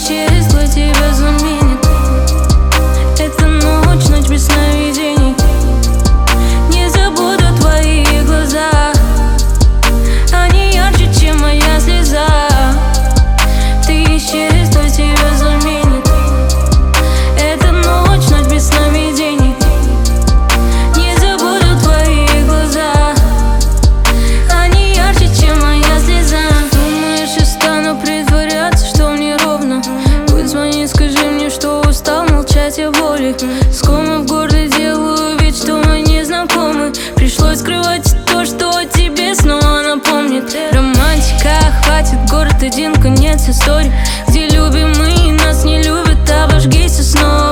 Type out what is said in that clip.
исчезла, тебя заменит эта ночь, ночь без сновидений. Не забуду твои глаза, они ярче, чем моя слеза. Ты исчезла, тебя заменит эта ночь, ночь без сновидений. Не забуду твои глаза, они ярче, чем моя слеза. Думаешь, я стану притворяться, что мне ровно? Позвони, скажи мне, что устал молчать о боли. Скомы в горле, делаю вид, что мы не знакомы. Пришлось скрывать то, что о тебе снова напомнит. Романтика, хватит, город один, конец истории, где любимые нас не любят, обожгись снова.